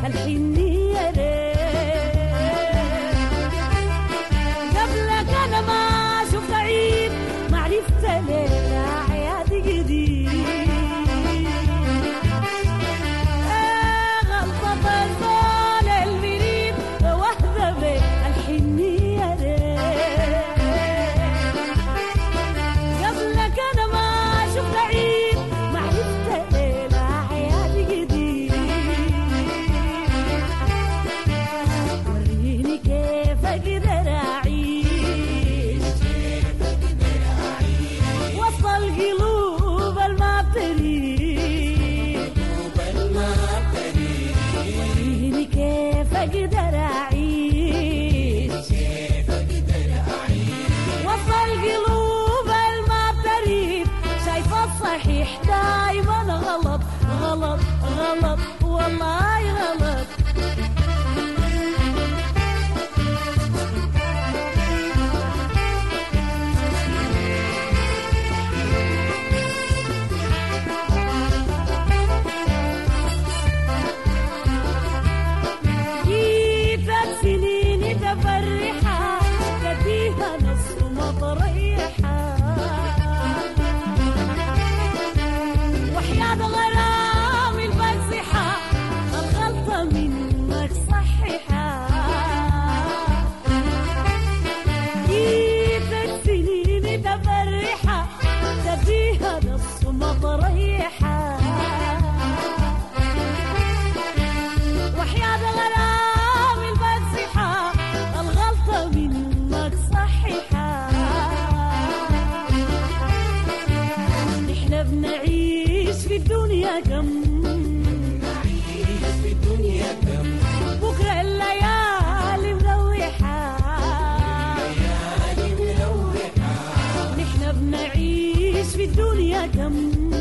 الحنية قبلك أنا ما شفت عيد، ما عرفت ليلة عياد جديد. غلطة الفول المريد وهذا الحنية قبلك أنا ما شفت عيد، ما عرفت ليلة عياد جديد. وريني كيف أقدر أعيش وسط القلوب الما بتريد. وريني كيف أقدر أعيش وسط القلوب الما بتريد. شايفة الصحيح دايما غلط غلط غلط والله غلط. جيتك سنين تفرحة تديها نص مطريحة، وحياة غرام الفزحة الغلطة منك صححة. جيتك سنين تفرحة تديها نص مطريحة، وحياة غرام الفزحة الغلطة منك صححة. نحن بنعيش في الدنيا كم، بكرة الليالي ملوحة. نحن بنعيش في الدنيا كم،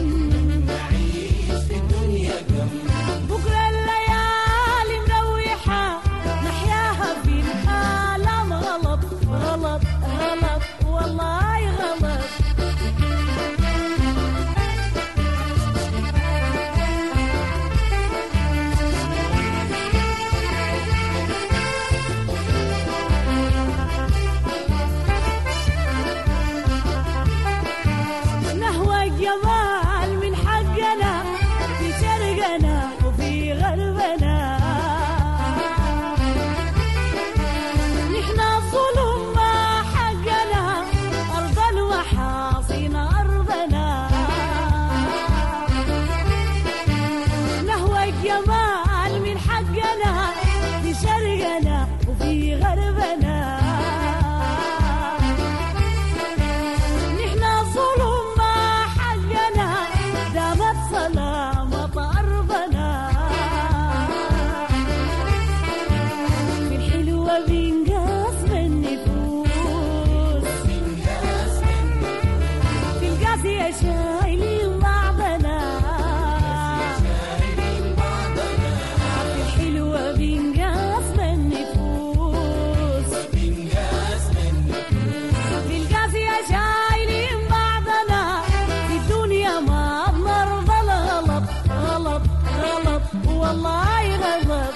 بكرة الليالي مروحة. نحياها في العالم غلط غلط غلط والله غلط. نهوى الجمال من حقنا في شرقنا وفي غربنا. نحن الظلم ما حقنا، أرض المحاصين أرضنا. نهوى الجمال من حقنا في شرقنا وفي غربنا. نحن الظلم ما حقنا، دامت سلامة أرضنا. في الحلوة بنقاسم النفوس، في القاسية شايلين بعضنا. في الحلوة بنقاسم النفوس، في القاسية شايلين بعضنا. في الدنيا ما بنرضى الغلط غلط غلط والله غلط.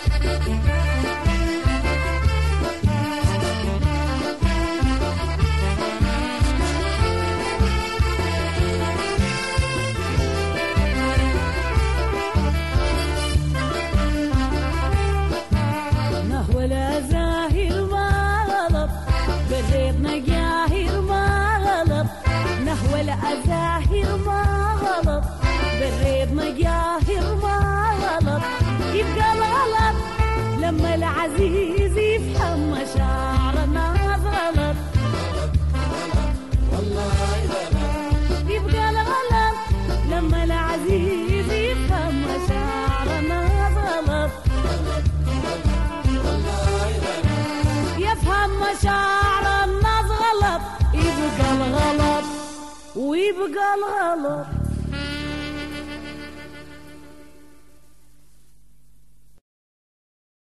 نهوى الأزاهر ما غلط، بريتنا جاهر ما غلط. نهوى الأزاهر ما غلط، بريتنا جاهر ما غلط. يبقى الغلط لما العزيز يفهم مشاعر الناس غلط. يبقى الغلط لما العزيز يفهم مشاعر الناس غلط. يفهم مشاعر الناس غلط، يبقى الغلط ويبقى الغلط.